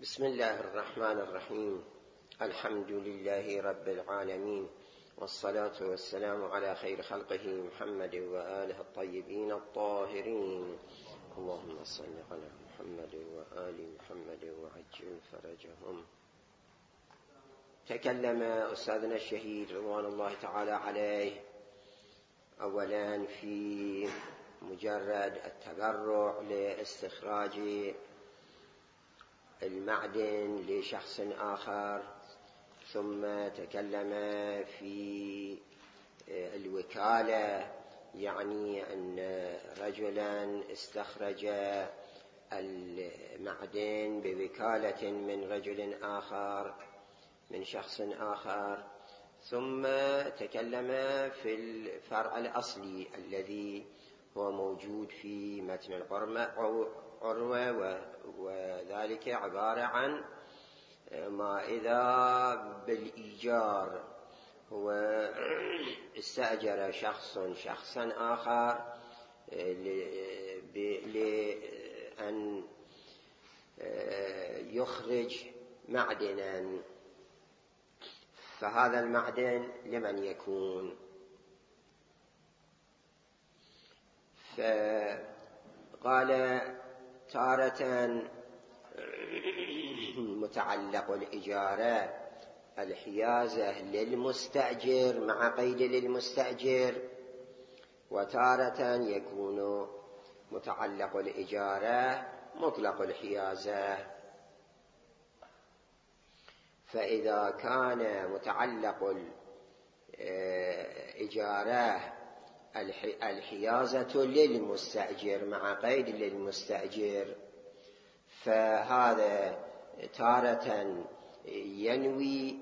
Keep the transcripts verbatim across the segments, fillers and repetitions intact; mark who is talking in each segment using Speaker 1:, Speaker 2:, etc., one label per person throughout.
Speaker 1: بسم الله الرحمن الرحيم. الحمد لله رب العالمين، والصلاة والسلام على خير خلقه محمد وآله الطيبين الطاهرين. اللهم صل على محمد وآل محمد وعجل فرجهم. تكلم أستاذنا الشهيد رضوان الله تعالى عليه أولا في مجرد التبرع لاستخراج المعدن لشخص آخر، ثم تكلم في الوكالة، يعني أن رجلا استخرج المعدن بوكالة من رجل آخر من شخص آخر، ثم تكلم في الفرع الأصلي الذي هو موجود في متن العروة، وذلك عبارة عن ما إذا بالإيجار هو استأجر شخص شخصا آخر لأن يخرج معدنا، فهذا المعدن لمن يكون؟ فقال تارة متعلق الإجارة الحيازة للمستأجر مع قيد للمستأجر، وتارة يكون متعلق الإجارة مطلق الحيازة. فإذا كان متعلق الإجارة الحيازة للمستأجر مع قيد للمستأجر، فهذا تارة ينوي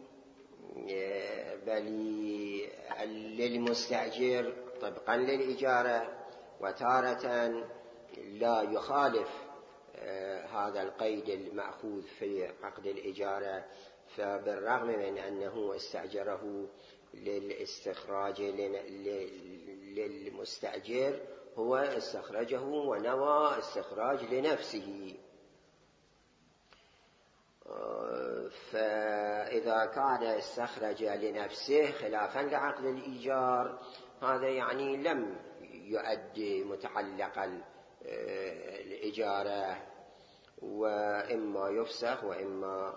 Speaker 1: بل للمستأجر طبقا للإجارة، وتارة لا يخالف هذا القيد المأخوذ في عقد الإجارة، فبالرغم من أنه استأجره للاستخراج للمستأجر هو استخرجه ونوى استخراج لنفسه. فإذا كان استخرج لنفسه خلافا لعقد الإيجار، هذا يعني لم يؤدي متعلق الإجارة، وإما يفسخ وإما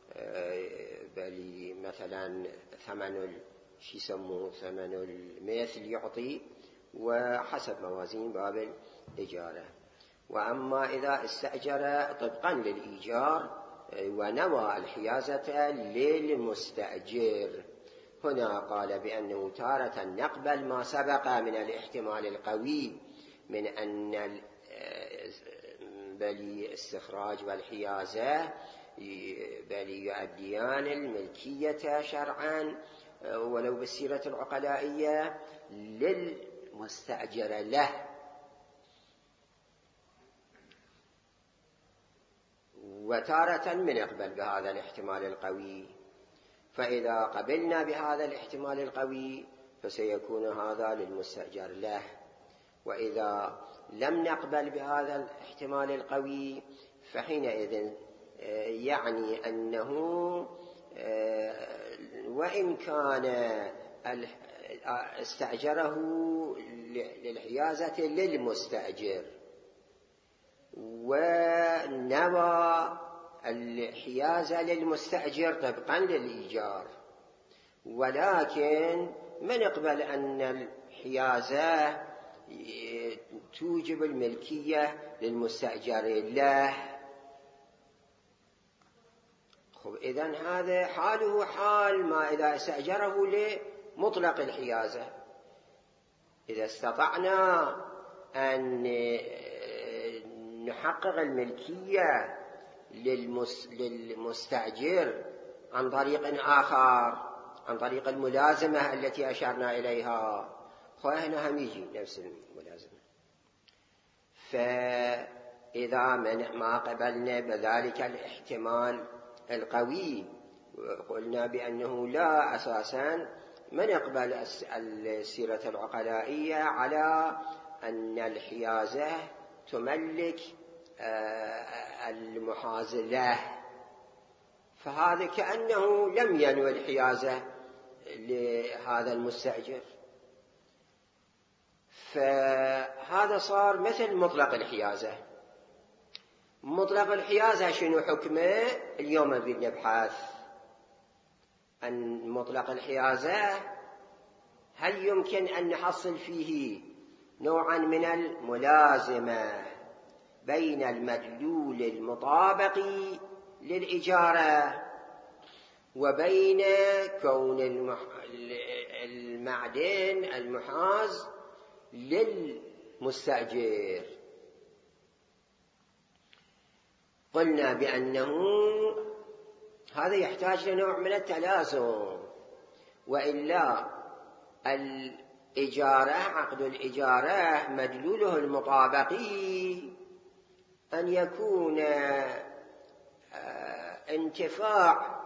Speaker 1: بل مثلا ثمن شي يسموه ثمن المثل يعطي، وحسب موازين باب الإجارة. وأما إذا استأجر طبقا للإيجار ونوى الحيازة للمستأجر، هنا قال بأنه تارة نقبل ما سبق من الاحتمال القوي من أن بل استخراج والحيازة بل يؤديان الملكية شرعا ولو بالسيرة العقلائية للمستأجر له، وتارة من يقبل بهذا الاحتمال القوي. فإذا قبلنا بهذا الاحتمال القوي فسيكون هذا للمستأجر له، وإذا لم نقبل بهذا الاحتمال القوي فحينئذ يعني أنه وإن كان استأجره للحيازة للمستأجر ونوى الحيازة للمستأجر طبقا للإيجار، ولكن ما نقبل أن الحيازة توجب الملكية للمستأجر له. خب إذن هذا حاله حال ما إذا استأجره لمطلق الحيازة. إذا استطعنا أن نحقق الملكية للمستأجر عن طريق آخر، عن طريق الملازمة التي أشرنا إليها، فهنا هم يجي نفس الملازمة. فإذا ما قبلنا بذلك الاحتمال القوي قلنا بأنه لا أساسا من يقبل السيرة العقلائية على أن الحيازة تملك المحاز له فهذا كأنه لم ينوي الحيازة لهذا المستأجر، فهذا صار مثل مطلق الحيازة. مطلق الحيازة شنو حكمه؟ اليوم نريد نبحث عن مطلق الحيازة. هل يمكن أن نحصل فيه نوعا من الملازمة بين المدلول المطابق للإجارة وبين كون المعدن المحاز للمستأجر؟ قلنا بأنه هذا يحتاج لنوع من التلازم، وإلا الإجارة عقد الإجارة مدلوله المطابقي أن يكون انتفاع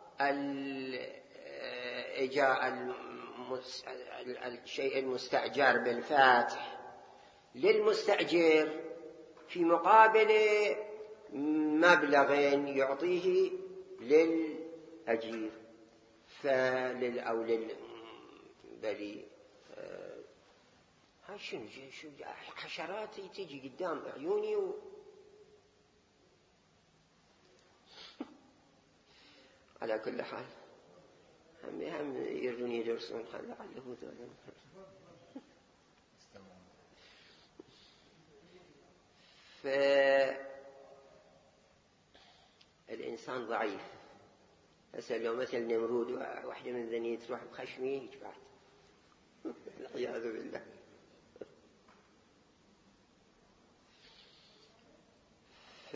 Speaker 1: الشيء المستأجر بالفتح للمستأجر في مقابل مبلغ يعطيه للأجير فلل أو لل بلي هاي شنو شو حشرات تيجي قدام عيوني و... على كل حال هم هم يردون يدرسون حال لعله ذولا. فالإنسان ضعيف. هسه لو مثل نمرود واحدة من ذني تروح بخشمي يجبعت والعياذ بالله. ف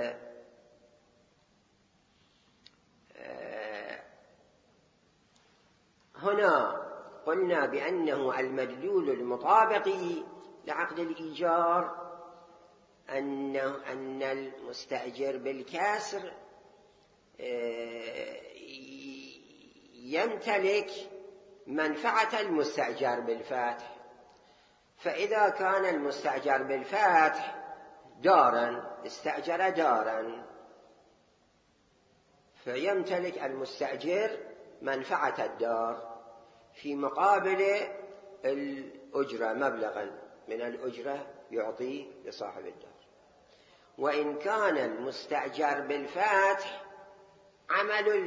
Speaker 1: هنا قلنا بأنه المدلول المطابقي لعقد الإيجار أن أن المستأجر بالكسر يمتلك منفعة المستأجر بالفتح. فإذا كان المستأجر بالفتح دارا استأجر دارا فيمتلك المستأجر منفعة الدار في مقابل الأجرة مبلغا من الأجرة يعطي لصاحب الدار. وإن كان المستأجر بالفتح عمل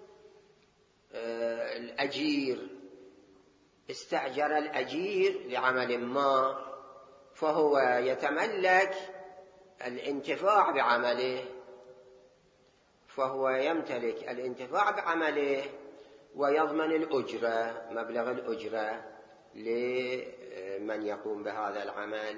Speaker 1: الأجير استأجر الأجير لعمل ما فهو يتملك الانتفاع بعمله فهو يمتلك الانتفاع بعمله ويضمن الأجرة مبلغ الأجرة لمن يقوم بهذا العمل.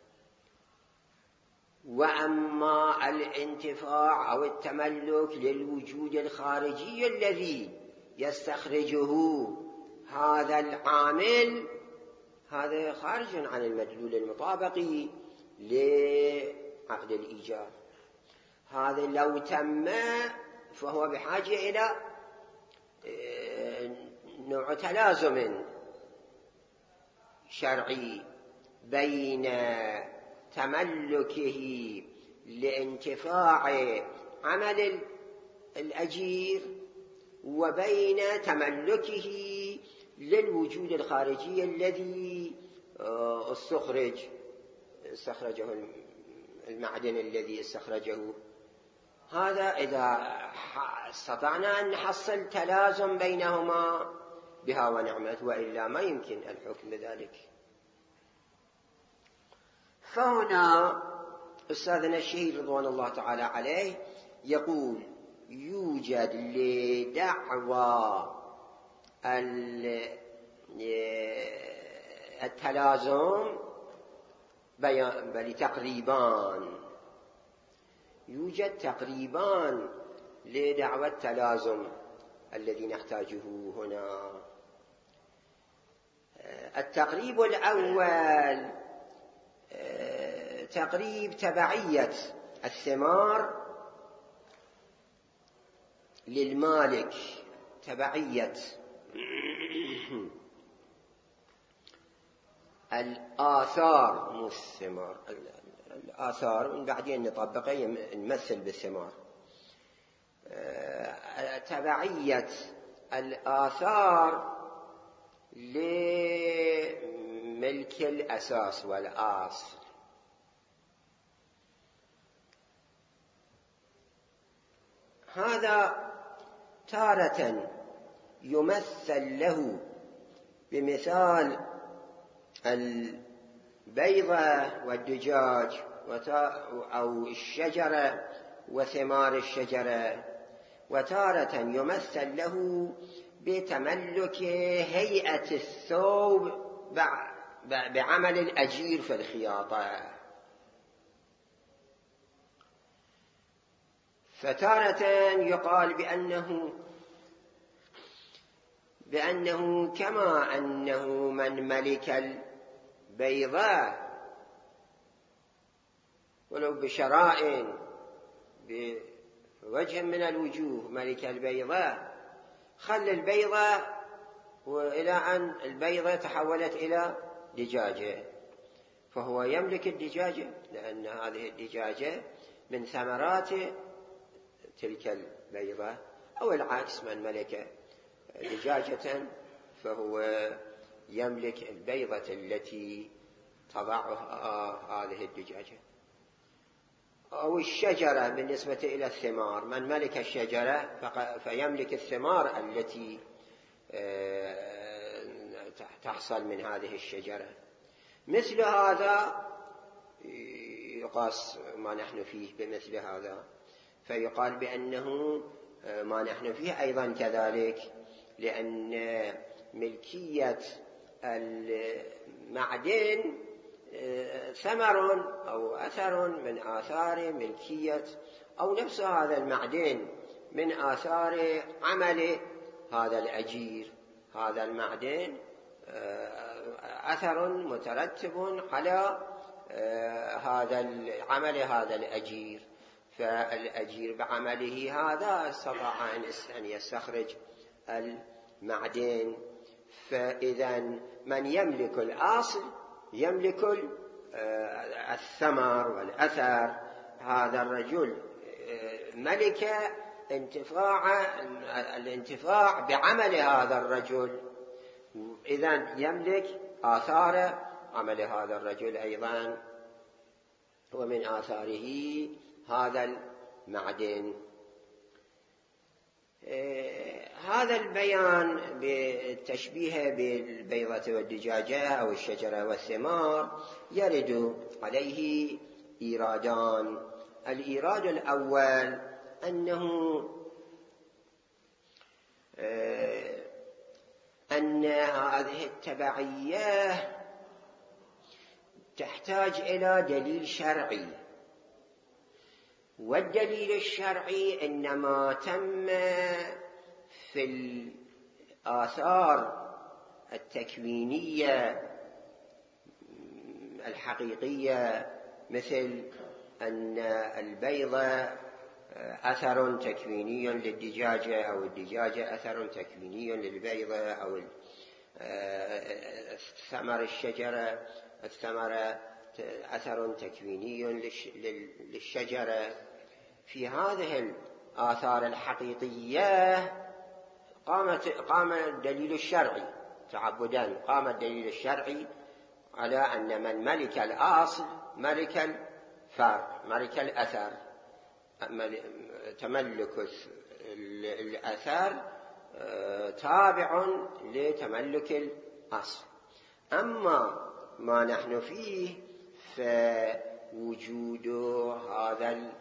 Speaker 1: وأما الانتفاع أو التملك للوجود الخارجي الذي يستخرجه هذا العامل هذا خارج عن المدلول المطابقي لعقد الإيجار. هذا لو تم فهو بحاجة إلى نوع تلازم شرعي بين تملكه لانتفاع عمل الأجير وبين تملكه للوجود الخارجي الذي استخرج استخرجه المعدن الذي استخرجه. هذا إذا استطعنا أن نحصل تلازم بينهما بها ونعمت، وإلا ما يمكن الحكم بذلك. فهنا أستاذنا الشهيد رضوان الله تعالى عليه يقول يوجد لدعوى التلازم بل تقريبان يوجد تقريبان لدعوى التلازم الذي نحتاجه هنا. التقريب الأول تقريب تبعية الثمار للمالك، تبعية الآثار مو الثمار، الآثار من بعدين نطبقه نمثل بالثمار. تبعية الآثار لملك الأساس والأصل. هذا تارة يمثل له بمثال البيضة والدجاج أو الشجرة وثمار الشجرة، وتارة يمثل له بتملك هيئة الثوب بعمل الأجير في الخياطة. فتارة يقال بأنه بأنه كما أنه من ملك البيضة ولو بشراء بوجه من الوجوه ملك البيضة، خل البيضة وإلى أن البيضة تحولت إلى دجاجة، فهو يملك الدجاجة لأن هذه الدجاجة من ثمرات تلك البيضة، أو العكس من ملك دجاجة فهو يملك البيضة التي تضعها هذه الدجاجة. أو الشجرة بالنسبة إلى الثمار، من ملك الشجرة فيملك الثمار التي تحصل من هذه الشجرة. مثل هذا يقاس ما نحن فيه بمثل هذا، فيقال بأنه ما نحن فيه أيضا كذلك، لأن ملكية المعدن ثمر أو أثر من آثار ملكية، أو نفس هذا المعدن من آثار عمل هذا الأجير. هذا المعدن أثر مترتب على هذا العمل هذا الأجير، فالأجير بعمله هذا استطاع أن يستخرج المعدن. فإذا من يملك الأصل يملك الثمر والأثر. هذا الرجل ملك انتفاع الانتفاع بعمل هذا الرجل، إذن يملك آثار عمل هذا الرجل أيضا، ومن آثاره هذا المعدن. هذا البيان بالتشبيه بالبيضة والدجاجة أو الشجرة والثمار يرد عليه إيرادان. الإيراد الأول أنه أن هذه التبعية تحتاج إلى دليل شرعي، والدليل الشرعي إنما تم في الآثار التكوينية الحقيقية، مثل أن البيضة أثر تكويني للدجاجة، أو الدجاجة أثر تكويني للبيضة، أو ثمر الشجرة الثمرة أثر تكويني للشجرة. في هذه الآثار الحقيقية قامت قام الدليل الشرعي تعبدا، قام الدليل الشرعي على أن من ملك الأصل ملك الفرع ملك الأثر، تملك الأثر تابع لتملك الأصل. أما ما نحن فيه فوجود هذا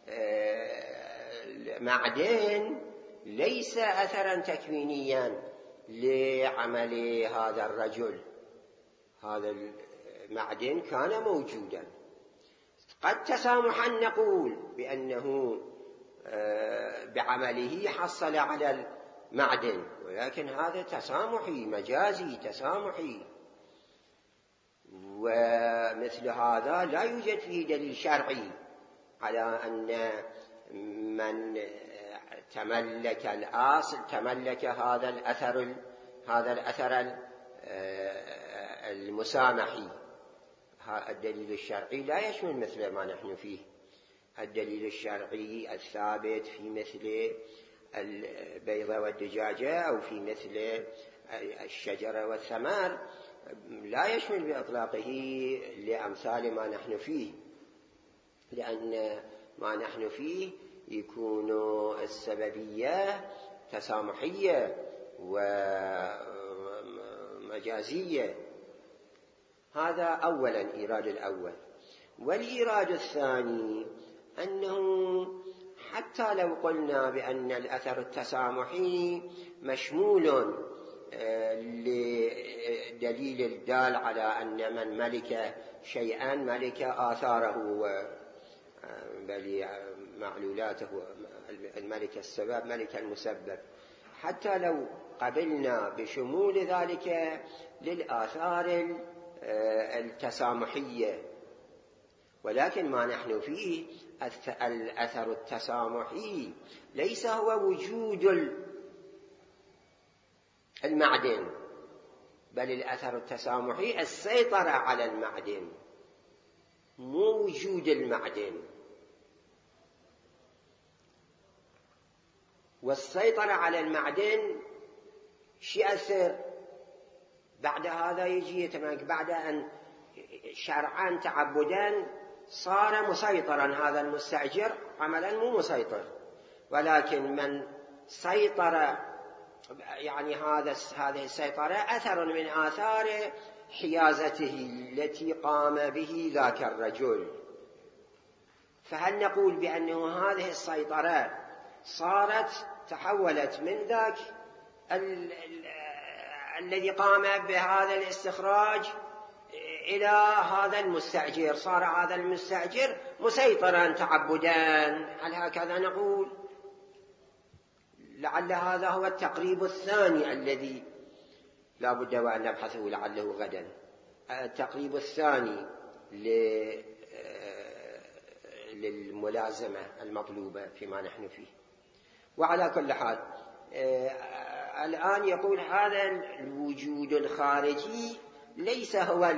Speaker 1: المعدن ليس أثرا تكوينيا لعمل هذا الرجل. هذا المعدن كان موجودا، قد تسامحا نقول بأنه بعمله حصل على المعدن، ولكن هذا تسامحي مجازي تسامحي، ومثل هذا لا يوجد فيه دليل شرعي على أن من تملك الأصل تملك هذا الأثر هذا الأثر المسامحي. الدليل الشرعي لا يشمل مثل ما نحن فيه. الدليل الشرعي الثابت في مثل البيضة والدجاجة أو في مثل الشجرة والثمر لا يشمل بإطلاقه لأمثال ما نحن فيه، لأن ما نحن فيه يكون السببية تسامحية ومجازية. هذا أولا إيراد الأول. والإيراد الثاني أنه حتى لو قلنا بأن الأثر التسامحي مشمول لدليل الدال على أن من ملك شيئا ملك آثاره بل معلولاته، الملك السبب ملك المسبب، حتى لو قبلنا بشمول ذلك للآثار التسامحية، ولكن ما نحن فيه الأثر التسامحي ليس هو وجود المعدن، بل الأثر التسامحي السيطرة على المعدن، مو وجود المعدن. والسيطرة على المعدن شيء أثر بعد هذا يجي يتمكن بعد أن شرعا تعبدا صار مسيطرا، هذا المستأجر عملا مو مسيطر، ولكن من سيطر يعني هذا هذه السيطرة أثر من آثار حيازته التي قام به ذاك الرجل. فهل نقول بأنه هذه السيطرة صارت تحولت من ذاك ال ال الذي قام بهذا الاستخراج إلى هذا المستأجر، صار هذا المستأجر مسيطرا تعبدا؟ هل هكذا نقول؟ لعل هذا هو التقريب الثاني الذي لا بد وأن نبحثه لعله غدا، التقريب الثاني للملازمة المطلوبة فيما نحن فيه. وعلى كل حال الآن يقول هذا الوجود الخارجي ليس هو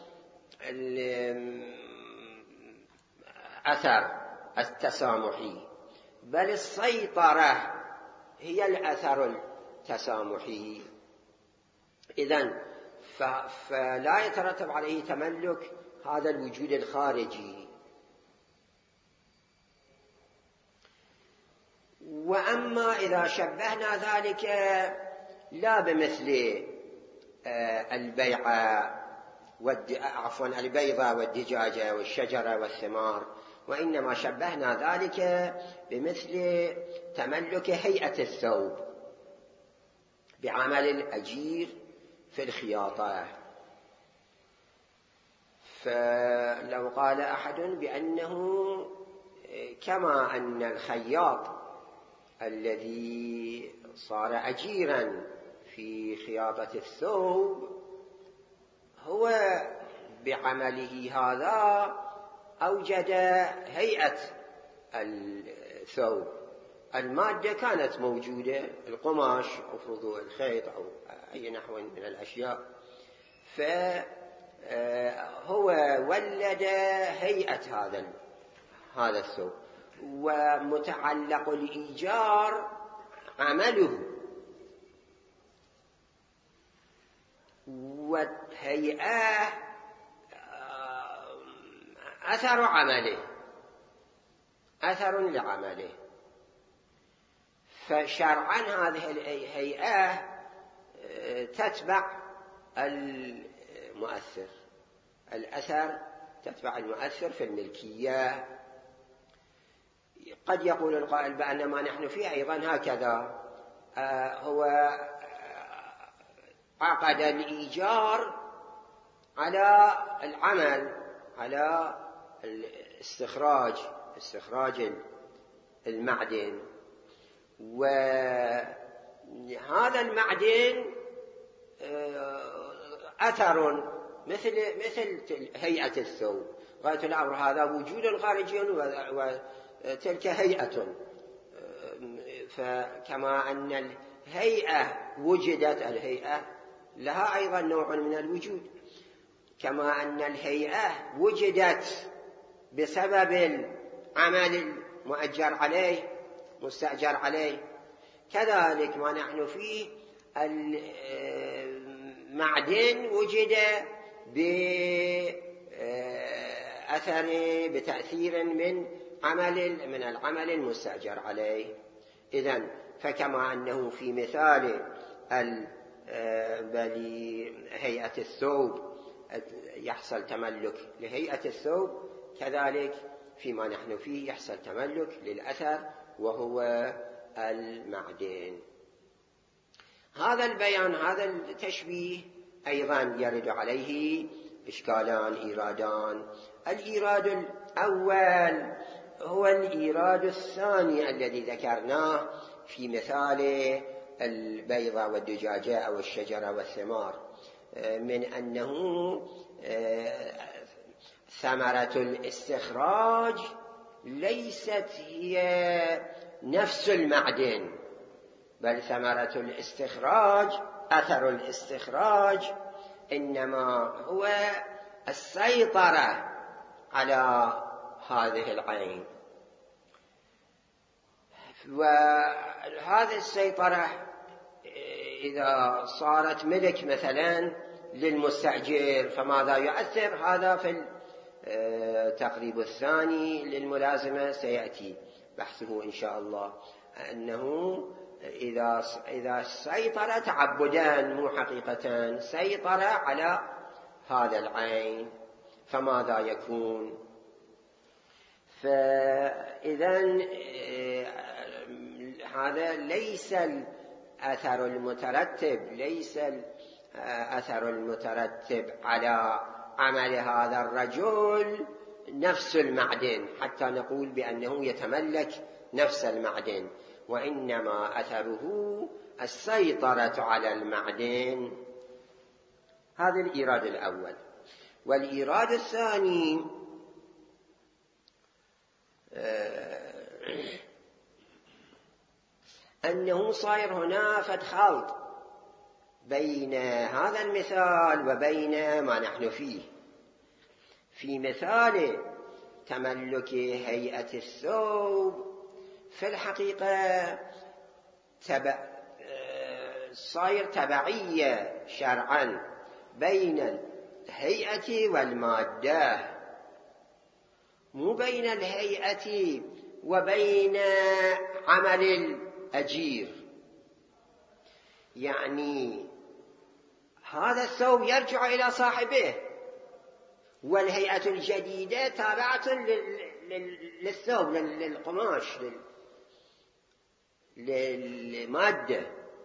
Speaker 1: الأثر التسامحي، بل السيطرة هي الأثر التسامحي. إذن فلا يترتب عليه تملك هذا الوجود الخارجي. وأما إذا شبهنا ذلك لا بمثل البيعة عفوا البيضة والدجاجة والشجرة والثمار، وإنما شبهنا ذلك بمثل تملك هيئة الثوب بعمل الأجير في الخياطة. فلو قال أحد بأنه كما أن الخياط الذي صار أجيرا في خياطة الثوب هو بعمله هذا أوجد هيئة الثوب، المادة كانت موجودة، القماش أو فرض الخيط أو أي نحو من الأشياء، فهو ولد هيئة هذا هذا الثوب، ومتعلق الإيجار عمله، والهيئة أثر عمله، أثر لعمله. فشرعا هذه الهيئة تتبع المؤثر، الأثر تتبع المؤثر في الملكية. قد يقول القائل بأن ما نحن فيه أيضا هكذا، هو عقد الإيجار على العمل، على الاستخراج استخراج المعدن، وهذا المعدن أثر مثل مثل هيئة الثوب، غاية الأمر هذا وجود خارجي وتلك هيئة. فكما أن الهيئة وجدت، الهيئة لها أيضا نوع من الوجود، كما أن الهيئة وجدت بسبب عمل المؤجر عليه مستأجر عليه. كذلك ما نحن فيه المعدن وجد بأثر بتأثير من عمل من العمل المستأجر عليه. إذن فكما أنه في مثال هيئة الثوب يحصل تملك لهيئة الثوب، كذلك فيما نحن فيه يحصل تملك للأثر وهو المعدن. هذا البيان هذا التشبيه أيضا يرد عليه إشكالان إيرادان. الإيراد الأول هو الإيراد الثاني الذي ذكرناه في مثال البيضة والدجاجة أو الشجرة والثمار، من أنه ثمرة الاستخراج ليست هي نفس المعدن، بل ثمرة الاستخراج أثر الاستخراج إنما هو السيطرة على هذه العين. وهذه السيطرة إذا صارت ملك مثلا للمستأجر فماذا يؤثر؟ هذا في التقريب الثاني للملازمة سيأتي بحثه إن شاء الله، أنه إذا إذا سيطر تعبدا مو حقيقة سيطر على هذا العين فماذا يكون؟ فإذن هذا ليس الأثر المترتب ليس الأثر المترتب على عمل هذا الرجل نفس المعدن حتى نقول بأنه يتملك نفس المعدن، وإنما أثره السيطرة على المعدن. هذا الإيراد الأول. والإيراد الثاني أنه صاير هنا فد خلط بين هذا المثال وبين ما نحن فيه. في مثال تملك هيئة الثوب في الحقيقة تبع صاير تبعية شرعا بين الهيئة والمادة، مو بين الهيئة وبين عمل الأجير. يعني هذا الثوب يرجع إلى صاحبه، والهيئة الجديدة تابعة للثوب للقماش للمادة،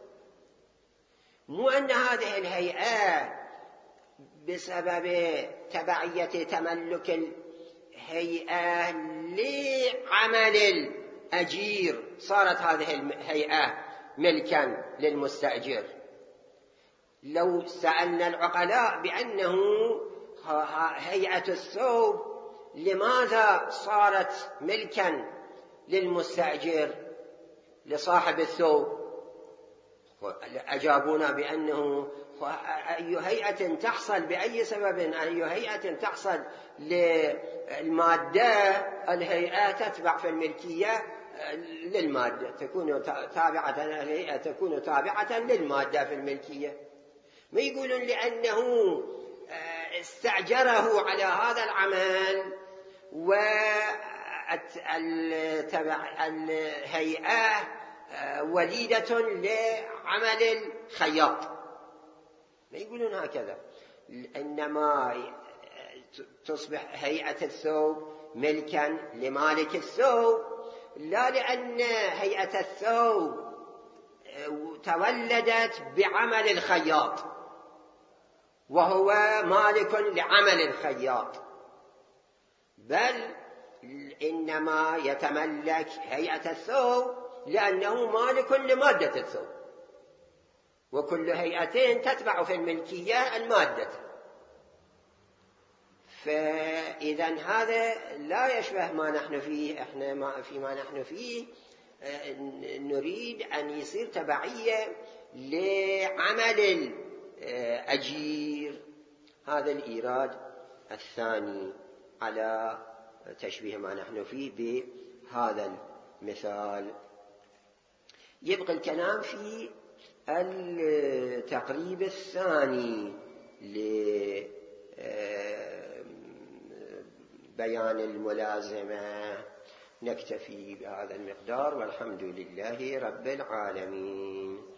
Speaker 1: مو أن هذه الهيئة بسبب تبعية تملك الهيئة لعمل الأجير صارت هذه الهيئة ملكا للمستأجر. لو سألنا العقلاء بأنه هيئة الثوب لماذا صارت ملكا للمستأجر لصاحب الثوب، أجابونا بأنه أي هيئة تحصل بأي سبب أي هيئة تحصل للمادة الهيئة تتبع في الملكية للمادة، تكون تابعة الهيئة تكون تابعة للمادة في الملكية. ما يقولون لأنه استأجره على هذا العمل والهيئة وليدة لعمل الخياط، ما يقولون هكذا، إنما تصبح هيئة الثوب ملكا لمالك الثوب، لا لأن هيئة الثوب تولدت بعمل الخياط وهو مالك لعمل الخياط، بل إنما يتملك هيئة الثوب لأنه مالك لمادة الثوب، وكل هيئتين تتبع في الملكية المادة. فإذا هذا لا يشبه ما نحن فيه. إحنا ما فيما نحن فيه نريد أن يصير تبعية لعمل الأجير. هذا الإيراد الثاني على تشبيه ما نحن فيه بهذا المثال. يبقى الكلام في التقريب الثاني لبيان الملازمة. نكتفي بهذا المقدار، والحمد لله رب العالمين.